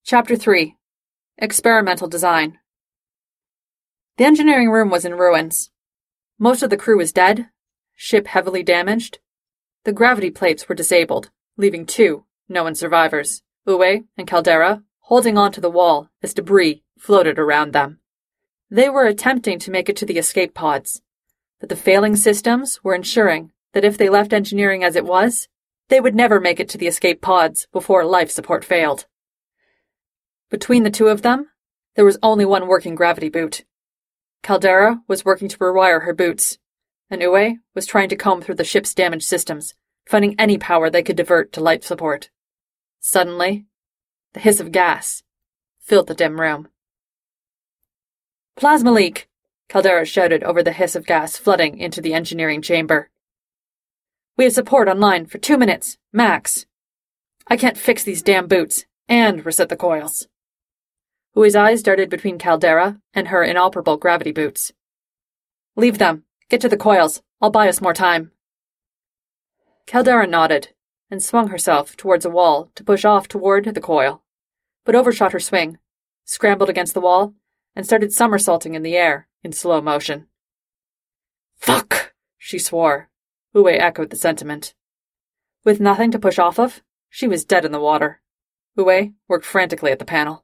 Chapter 3. Experimental Design. The engineering room was in ruins. Most of the crew was dead, ship heavily damaged. The gravity plates were disabled, leaving two known survivors, Uwe and Caldera, holding onto the wall as debris floated around them. They were attempting to make it to the escape pods, but the failing systems were ensuring that if they left engineering as it was, they would never make it to the escape pods before life support failed. Between the two of them, there was only one working gravity boot. Caldera was working to rewire her boots, and Uwe was trying to comb through the ship's damaged systems, finding any power they could divert to life support. Suddenly, the hiss of gas filled the dim room. "Plasma leak!" Caldera shouted over the hiss of gas flooding into the engineering chamber. "We have support online for 2 minutes, max. I can't fix these damn boots and reset the coils." Uwe's eyes darted between Caldera and her inoperable gravity boots. "Leave them. Get to the coils. I'll buy us more time." Caldera nodded and swung herself towards a wall to push off toward the coil, but overshot her swing, scrambled against the wall, and started somersaulting in the air in slow motion. "Fuck!" she swore. Uwe echoed the sentiment. With nothing to push off of, she was dead in the water. Uwe worked frantically at the panel.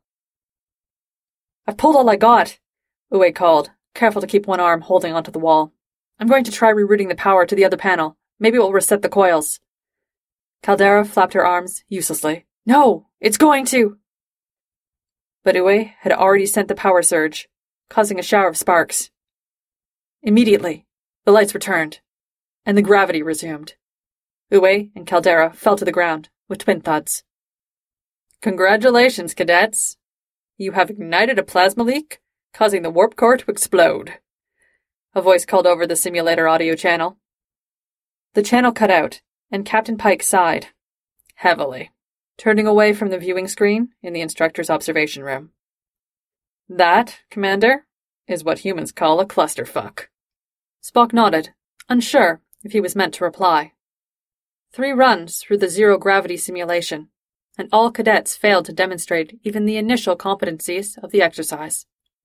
"I've pulled all I got," Uwe called, careful to keep one arm holding onto the wall. "I'm going to try rerouting the power to the other panel. Maybe it will reset the coils." Caldera flapped her arms uselessly. "No, it's going to!" But Uwe had already sent the power surge, causing a shower of sparks. Immediately, the lights returned, and the gravity resumed. Uwe and Caldera fell to the ground with twin thuds. "Congratulations, cadets. You have ignited a plasma leak, causing the warp core to explode," a voice called over the simulator audio channel. The channel cut out, and Captain Pike sighed, heavily, turning away from the viewing screen in the instructor's observation room. "That, Commander, is what humans call a clusterfuck." Spock nodded, unsure if he was meant to reply. 3 runs through the zero-gravity simulation, and all cadets failed to demonstrate even the initial competencies of the exercise.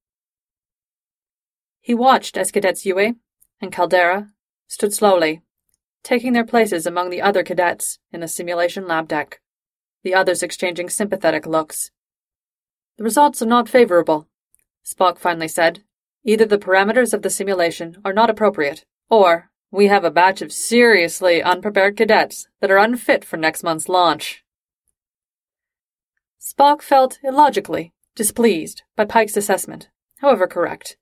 He watched as Cadets Uwe and Caldera stood slowly, taking their places among the other cadets in the simulation lab deck, the others exchanging sympathetic looks. "The results are not favorable," Spock finally said. "Either the parameters of the simulation are not appropriate, or we have a batch of seriously unprepared cadets that are unfit for next month's launch." Spock felt illogically displeased by Pike's assessment, however correct.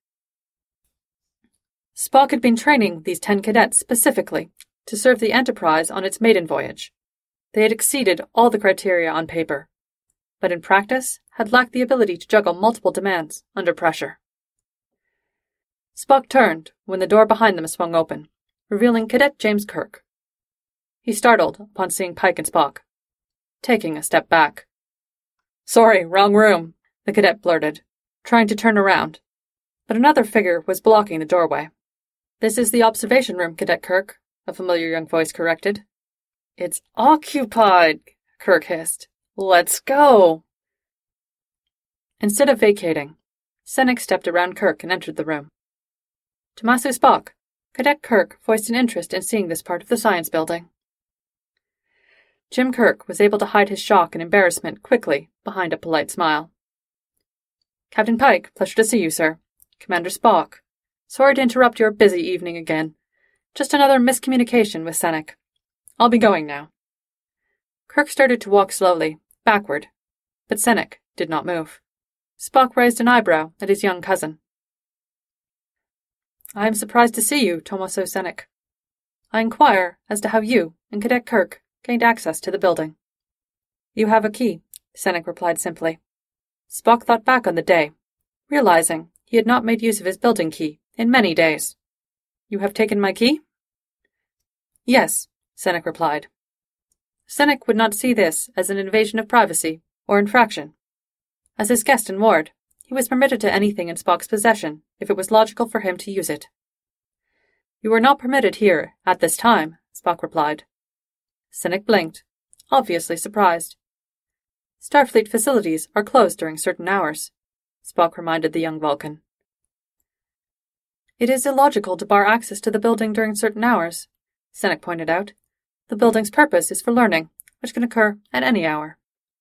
Spock had been training these 10 cadets specifically to serve the Enterprise on its maiden voyage. They had exceeded all the criteria on paper, but in practice had lacked the ability to juggle multiple demands under pressure. Spock turned when the door behind them swung open, revealing Cadet James Kirk. He startled upon seeing Pike and Spock, taking a step back. "Sorry, wrong room," the cadet blurted, trying to turn around, but another figure was blocking the doorway. "This is the observation room, Cadet Kirk," a familiar young voice corrected. "It's occupied," Kirk hissed. "Let's go." Instead of vacating, Sennek stepped around Kirk and entered the room. To Master Spock, Cadet Kirk voiced an interest in seeing this part of the science building. Jim Kirk was able to hide his shock and embarrassment quickly behind a polite smile. "Captain Pike, pleasure to see you, sir. Commander Spock. Sorry to interrupt your busy evening again. Just another miscommunication with Sennek. I'll be going now." Kirk started to walk slowly, backward, but Sennek did not move. Spock raised an eyebrow at his young cousin. "I am surprised to see you, Tomaso Sennek. I inquire as to how you and Cadet Kirk gained access to the building." "You have a key," Sennek replied simply. Spock thought back on the day, realizing he had not made use of his building key in many days. "You have taken my key?" "Yes," Sennek replied. Sennek would not see this as an invasion of privacy or infraction. As his guest and ward, he was permitted to anything in Spock's possession if it was logical for him to use it. "You are not permitted here at this time," Spock replied. Sennek blinked, obviously surprised. Starfleet facilities are closed during certain hours, Spock reminded the young Vulcan. It is illogical to bar access to the building during certain hours, Sennek pointed out. The building's purpose is for learning, which can occur at any hour.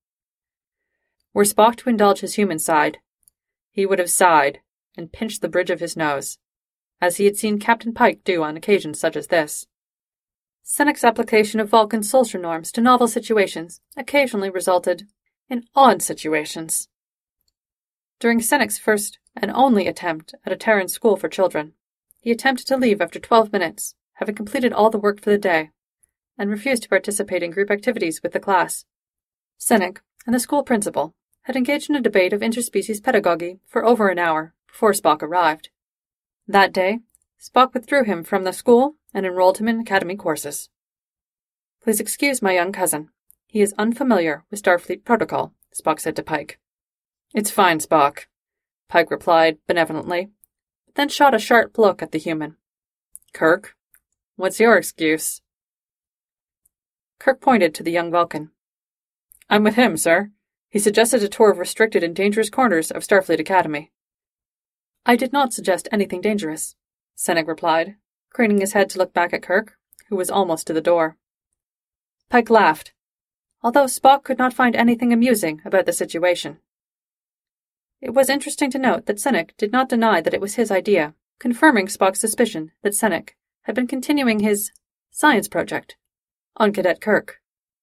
Were Spock to indulge his human side, he would have sighed and pinched the bridge of his nose, as he had seen Captain Pike do on occasions such as this. Sennek's application of Vulcan social norms to novel situations occasionally resulted in odd situations. During Sennek's first and only attempt at a Terran school for children, he attempted to leave after 12 minutes, having completed all the work for the day, and refused to participate in group activities with the class. Sennek and the school principal had engaged in a debate of interspecies pedagogy for over an hour before Spock arrived. That day, Spock withdrew him from the school and enrolled him in academy courses. Please excuse my young cousin. He is unfamiliar with Starfleet protocol, Spock said to Pike. It's fine, Spock, Pike replied benevolently, but then shot a sharp look at the human. Kirk, what's your excuse? Kirk pointed to the young Vulcan. I'm with him, sir. He suggested a tour of restricted and dangerous corners of Starfleet Academy. I did not suggest anything dangerous, Sennek replied, craning his head to look back at Kirk, who was almost to the door. Pike laughed, although Spock could not find anything amusing about the situation. It was interesting to note that Sennek did not deny that it was his idea, confirming Spock's suspicion that Sennek had been continuing his science project on Cadet Kirk.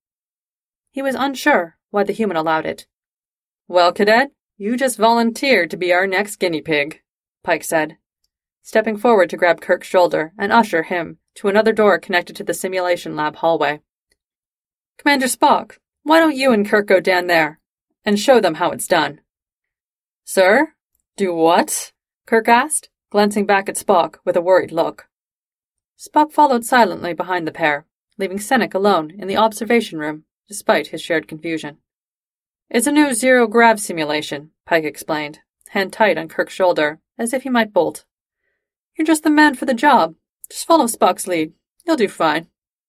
He was unsure why the human allowed it. Well, Cadet, you just volunteered to be our next guinea pig, Pike said, stepping forward to grab Kirk's shoulder and usher him to another door connected to the simulation lab hallway. Commander Spock, why don't you and Kirk go down there and show them how it's done? Sir? Do what? Kirk asked, glancing back at Spock with a worried look. Spock followed silently behind the pair, leaving Sennek alone in the observation room, despite his shared confusion. It's a new zero-grav simulation, Pike explained, hand tight on Kirk's shoulder, as if he might bolt. You're just the man for the job. Just follow Spock's lead. You'll do fine.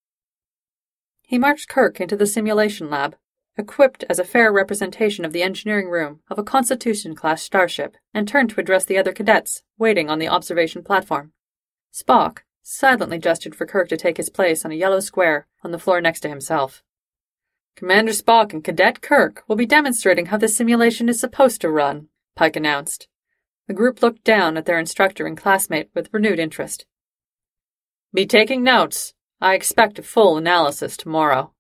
He marched Kirk into the simulation lab, equipped as a fair representation of the engineering room of a Constitution-class starship, and turned to address the other cadets waiting on the observation platform. Spock silently gestured for Kirk to take his place on a yellow square on the floor next to himself. Commander Spock and Cadet Kirk will be demonstrating how this simulation is supposed to run, Pike announced. The group looked down at their instructor and classmate with renewed interest. Be taking notes. I expect a full analysis tomorrow.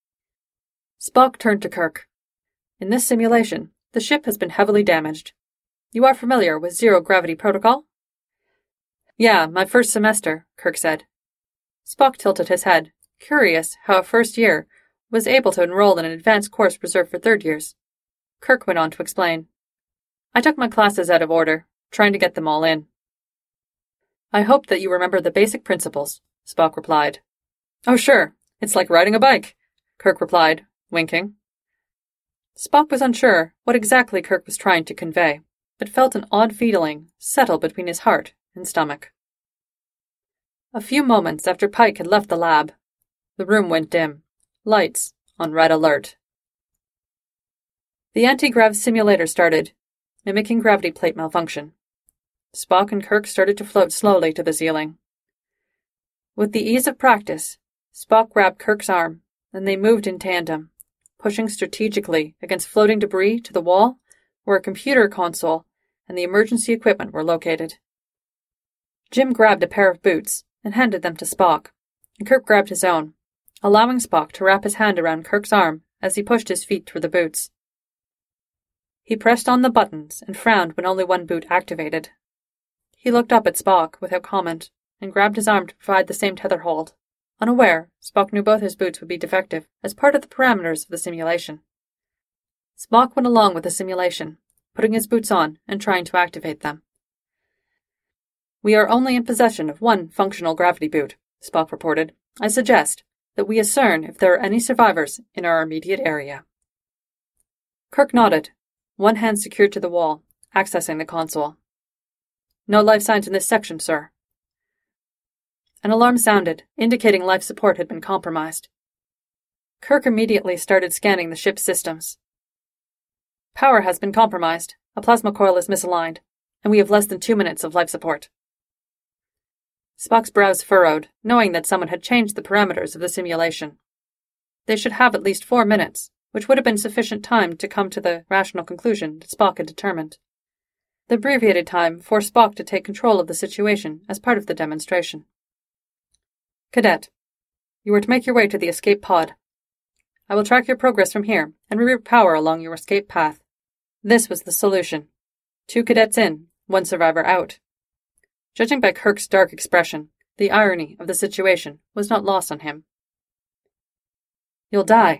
Spock turned to Kirk. In this simulation, the ship has been heavily damaged. You are familiar with zero-gravity protocol? Yeah, my first semester, Kirk said. Spock tilted his head, curious how a first year was able to enroll in an advanced course reserved for third years. Kirk went on to explain. I took my classes out of order, trying to get them all in. I hope that you remember the basic principles, Spock replied. Oh, sure. It's like riding a bike, Kirk replied, winking. Spock was unsure what exactly Kirk was trying to convey, but felt an odd feeling settle between his heart and stomach. A few moments after Pike had left the lab, the room went dim, lights on red alert. The anti-grav simulator started, mimicking gravity plate malfunction. Spock and Kirk started to float slowly to the ceiling. With the ease of practice, Spock grabbed Kirk's arm, and they moved in tandem, pushing strategically against floating debris to the wall where a computer console and the emergency equipment were located. Jim grabbed a pair of boots and handed them to Spock, and Kirk grabbed his own, allowing Spock to wrap his hand around Kirk's arm as he pushed his feet through the boots. He pressed on the buttons and frowned when only one boot activated. He looked up at Spock without comment and grabbed his arm to provide the same tether hold. Unaware, Spock knew both his boots would be defective as part of the parameters of the simulation. Spock went along with the simulation, putting his boots on and trying to activate them. We are only in possession of one functional gravity boot, Spock reported. I suggest that we discern if there are any survivors in our immediate area. Kirk nodded, one hand secured to the wall, accessing the console. No life signs in this section, sir. An alarm sounded, indicating life support had been compromised. Kirk immediately started scanning the ship's systems. Power has been compromised. A plasma coil is misaligned, and we have less than 2 minutes of life support. Spock's brows furrowed, knowing that someone had changed the parameters of the simulation. They should have at least 4 minutes, which would have been sufficient time to come to the rational conclusion that Spock had determined. The abbreviated time forced Spock to take control of the situation as part of the demonstration. Cadet, you are to make your way to the escape pod. I will track your progress from here and reroute power along your escape path. This was the solution. 2 cadets in, 1 survivor out. Judging by Kirk's dark expression, the irony of the situation was not lost on him. You'll die.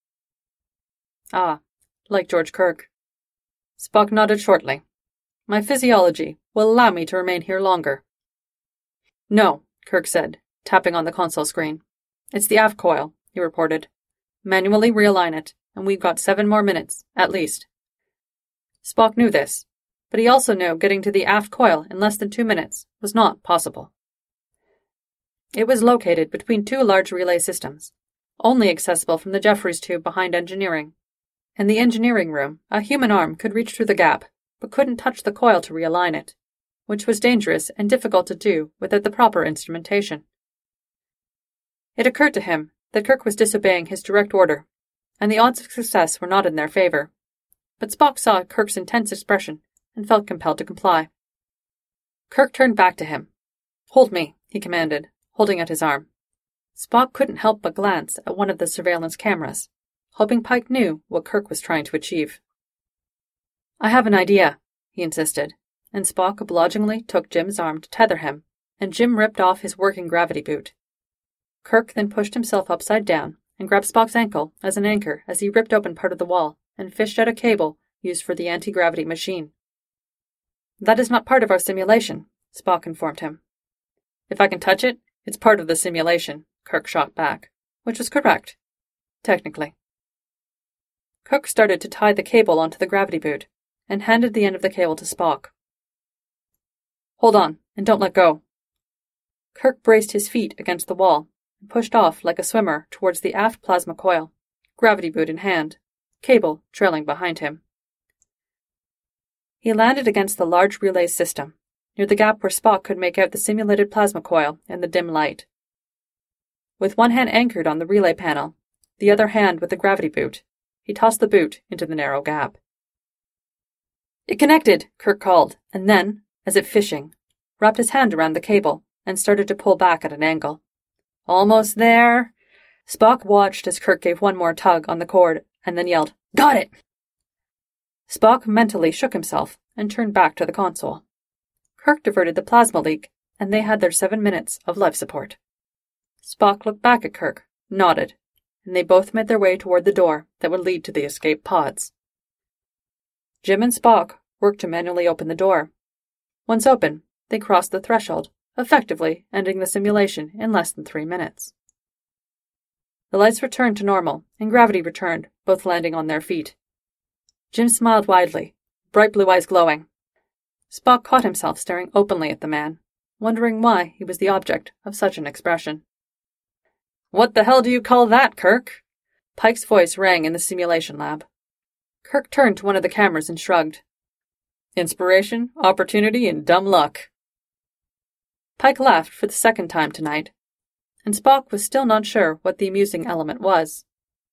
Ah, like George Kirk. Spock nodded shortly. My physiology will allow me to remain here longer. No, Kirk said, tapping on the console screen. It's the aft coil, he reported. Manually realign it, and we've got 7 more minutes, at least. Spock knew this, but he also knew getting to the aft coil in less than 2 minutes was not possible. It was located between 2 large relay systems, only accessible from the Jefferies tube behind engineering. In the engineering room, a human arm could reach through the gap, but couldn't touch the coil to realign it, which was dangerous and difficult to do without the proper instrumentation. It occurred to him that Kirk was disobeying his direct order, and the odds of success were not in their favor. But Spock saw Kirk's intense expression and felt compelled to comply. Kirk turned back to him. Hold me, he commanded, holding out his arm. Spock couldn't help but glance at one of the surveillance cameras, hoping Pike knew what Kirk was trying to achieve. I have an idea, he insisted, and Spock obligingly took Jim's arm to tether him, and Jim ripped off his working gravity boot. Kirk then pushed himself upside down and grabbed Spock's ankle as an anchor as he ripped open part of the wall and fished out a cable used for the anti-gravity machine. That is not part of our simulation, Spock informed him. If I can touch it, it's part of the simulation, Kirk shot back, which was correct, technically. Kirk started to tie the cable onto the gravity boot and handed the end of the cable to Spock. Hold on, and don't let go. Kirk braced his feet against the wall and pushed off like a swimmer towards the aft plasma coil, gravity boot in hand, cable trailing behind him. He landed against the large relay system, near the gap where Spock could make out the simulated plasma coil in the dim light. With one hand anchored on the relay panel, the other hand with the gravity boot, he tossed the boot into the narrow gap. It connected, Kirk called, and then, as if fishing, wrapped his hand around the cable and started to pull back at an angle. Almost there. Spock watched as Kirk gave one more tug on the cord and then yelled, Got it! Spock mentally shook himself and turned back to the console. Kirk diverted the plasma leak, and they had their 7 minutes of life support. Spock looked back at Kirk, nodded, and they both made their way toward the door that would lead to the escape pods. Jim and Spock worked to manually open the door. Once open, they crossed the threshold, effectively ending the simulation in less than 3 minutes. The lights returned to normal, and gravity returned, both landing on their feet. Jim smiled widely, bright blue eyes glowing. Spock caught himself staring openly at the man, wondering why he was the object of such an expression. What the hell do you call that, Kirk? Pike's voice rang in the simulation lab. Kirk turned to one of the cameras and shrugged. Inspiration, opportunity, and dumb luck. Pike laughed for the second time tonight, and Spock was still not sure what the amusing element was.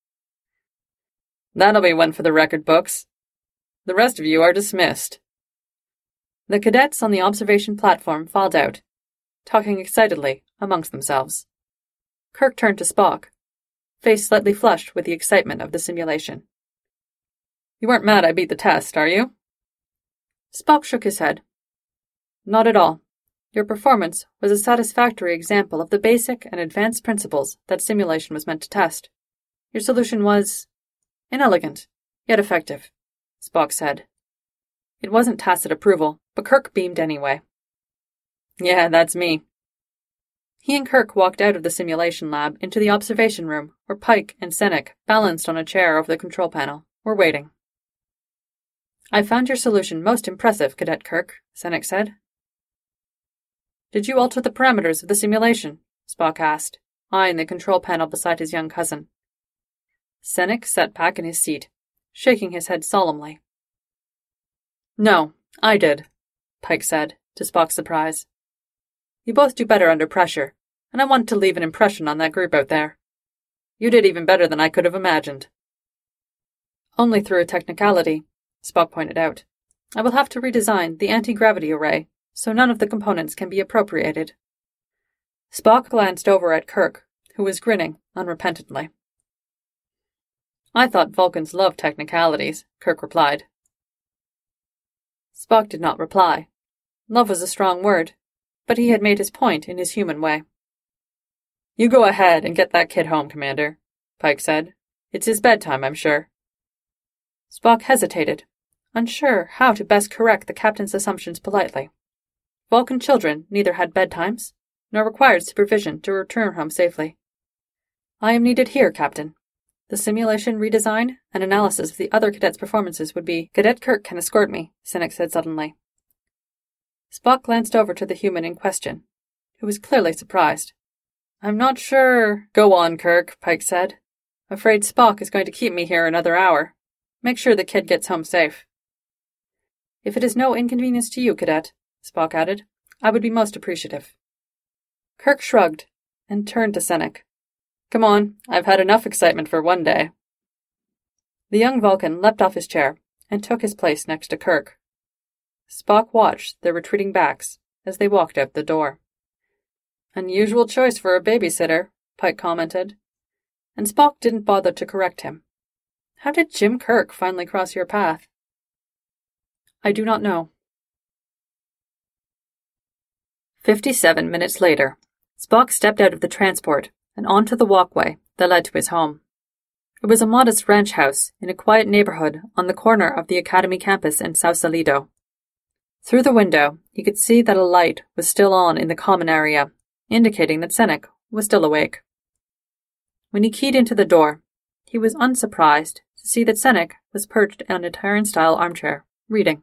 That'll be one for the record books. The rest of you are dismissed. The cadets on the observation platform filed out, talking excitedly amongst themselves. Kirk turned to Spock, face slightly flushed with the excitement of the simulation. You weren't mad I beat the test, are you? Spock shook his head. Not at all. Your performance was a satisfactory example of the basic and advanced principles that simulation was meant to test. Your solution was inelegant, yet effective, Spock said. It wasn't tacit approval, but Kirk beamed anyway. Yeah, that's me. He and Kirk walked out of the simulation lab into the observation room where Pike and Sennek, balanced on a chair over the control panel, were waiting. I found your solution most impressive, Cadet Kirk, Sennek said. Did you alter the parameters of the simulation? Spock asked, eyeing the control panel beside his young cousin. Sennek sat back in his seat, shaking his head solemnly, No, I did, Pike said, to Spock's surprise. You both do better under pressure, and I want to leave an impression on that group out there. You did even better than I could have imagined. Only through a technicality, Spock pointed out. I will have to redesign the anti-gravity array, so none of the components can be appropriated. Spock glanced over at Kirk, who was grinning unrepentantly. I thought Vulcans loved technicalities, Kirk replied. Spock did not reply. Love was a strong word, but he had made his point in his human way. You go ahead and get that kid home, Commander, Pike said. It's his bedtime, I'm sure. Spock hesitated, unsure how to best correct the captain's assumptions politely. Vulcan children neither had bedtimes, nor required supervision to return home safely. I am needed here, Captain. The simulation redesign and analysis of the other cadets' performances would be— Cadet Kirk can escort me, Sinek said suddenly. Spock glanced over to the human in question, who was clearly surprised. I'm not sure— Go on, Kirk, Pike said. Afraid Spock is going to keep me here another hour. Make sure the kid gets home safe. If it is no inconvenience to you, Cadet, Spock added, I would be most appreciative. Kirk shrugged and turned to Sinek. Come on, I've had enough excitement for one day. The young Vulcan leapt off his chair and took his place next to Kirk. Spock watched their retreating backs as they walked out the door. Unusual choice for a babysitter, Pike commented, and Spock didn't bother to correct him. How did Jim Kirk finally cross your path? I do not know. 57 minutes later, Spock stepped out of the transport and onto the walkway that led to his home. It was a modest ranch house in a quiet neighborhood on the corner of the Academy campus in Sausalito. Through the window, he could see that a light was still on in the common area, indicating that Sinek was still awake. When he keyed into the door, he was unsurprised to see that Sinek was perched on a Terran-style armchair, reading.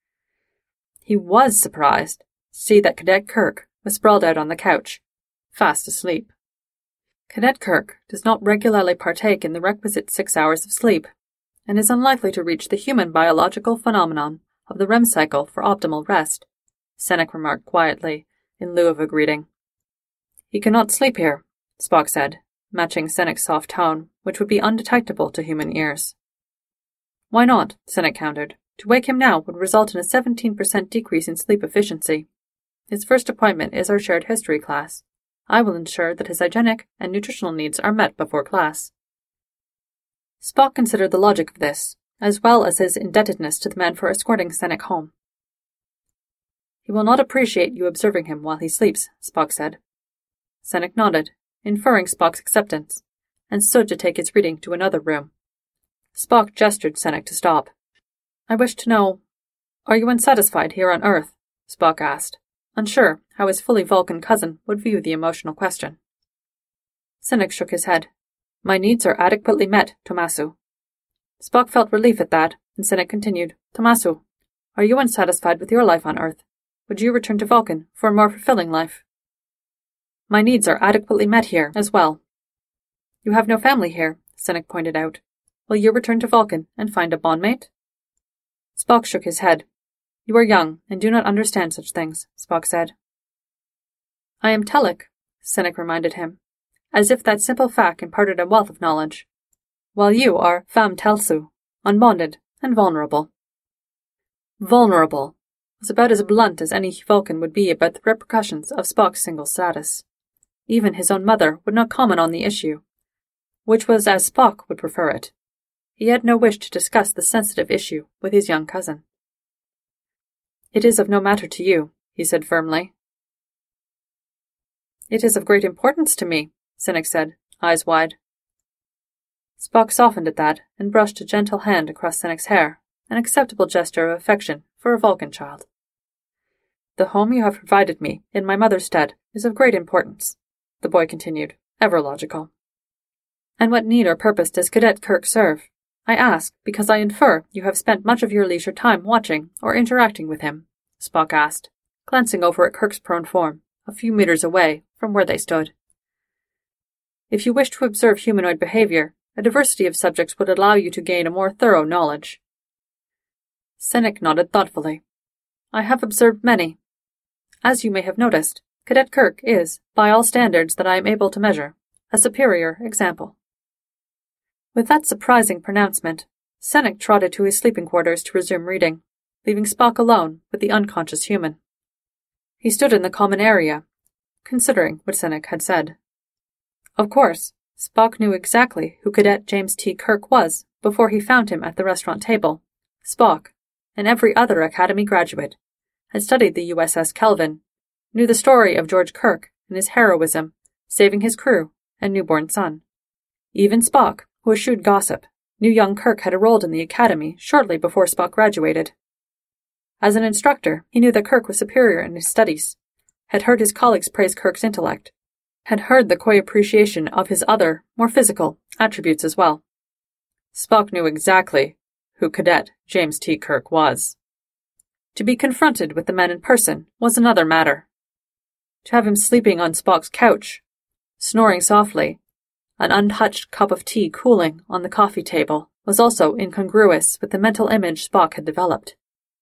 He was surprised to see that Cadet Kirk was sprawled out on the couch, fast asleep. Cadet Kirk does not regularly partake in the requisite 6 hours of sleep, and is unlikely to reach the human biological phenomenon of the REM cycle for optimal rest, Sinek remarked quietly, in lieu of a greeting. He cannot sleep here, Spock said, matching Sinek's soft tone, which would be undetectable to human ears. Why not? Sinek countered. To wake him now would result in a 17% decrease in sleep efficiency. His first appointment is our shared history class. I will ensure that his hygienic and nutritional needs are met before class. Spock considered the logic of this, as well as his indebtedness to the man for escorting Sinek home. He will not appreciate you observing him while he sleeps, Spock said. Sinek nodded, inferring Spock's acceptance, and stood to take his reading to another room. Spock gestured Sinek to stop. I wish to know, are you unsatisfied here on Earth? Spock asked, unsure how his fully Vulcan cousin would view the emotional question. Sinek shook his head. My needs are adequately met, Tomasu. Spock felt relief at that, and Sinek continued, Tomasu, are you unsatisfied with your life on Earth? Would you return to Vulcan for a more fulfilling life? My needs are adequately met here, as well. You have no family here, Sinek pointed out. Will you return to Vulcan and find a bondmate? Spock shook his head. You are young and do not understand such things, Spock said. I am Telek, Sinek reminded him, as if that simple fact imparted a wealth of knowledge, while you are Fam Telsu, unbonded and vulnerable. Vulnerable was about as blunt as any Vulcan would be about the repercussions of Spock's single status. Even his own mother would not comment on the issue, which was as Spock would prefer it. He had no wish to discuss the sensitive issue with his young cousin. It is of no matter to you, he said firmly. It is of great importance to me, Sinek said, eyes wide. Spock softened at that and brushed a gentle hand across Sinek's hair, an acceptable gesture of affection for a Vulcan child. The home you have provided me in my mother's stead is of great importance, the boy continued, ever logical. And what need or purpose does Cadet Kirk serve? I ask because I infer you have spent much of your leisure time watching or interacting with him, Spock asked, glancing over at Kirk's prone form, a few meters away from where they stood. If you wish to observe humanoid behavior, a diversity of subjects would allow you to gain a more thorough knowledge. Sennick nodded thoughtfully. I have observed many. As you may have noticed, Cadet Kirk is, by all standards that I am able to measure, a superior example. With that surprising pronouncement, Sennick trotted to his sleeping quarters to resume reading, leaving Spock alone with the unconscious human. He stood in the common area, considering what Sennick had said. Of course, Spock knew exactly who Cadet James T. Kirk was before he found him at the restaurant table. Spock, and every other Academy graduate, had studied the USS Kelvin, knew the story of George Kirk and his heroism, saving his crew and newborn son. Even Spock, who eschewed gossip, knew young Kirk had enrolled in the Academy shortly before Spock graduated. As an instructor, he knew that Kirk was superior in his studies, had heard his colleagues praise Kirk's intellect, had heard the coy appreciation of his other, more physical, attributes as well. Spock knew exactly who Cadet James T. Kirk was. To be confronted with the man in person was another matter. To have him sleeping on Spock's couch, snoring softly, an untouched cup of tea cooling on the coffee table, was also incongruous with the mental image Spock had developed.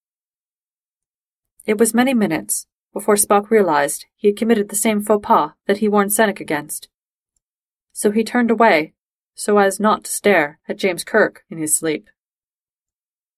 It was many minutes before Spock realized he had committed the same faux pas that he warned Sennick against. So he turned away, so as not to stare at James Kirk in his sleep.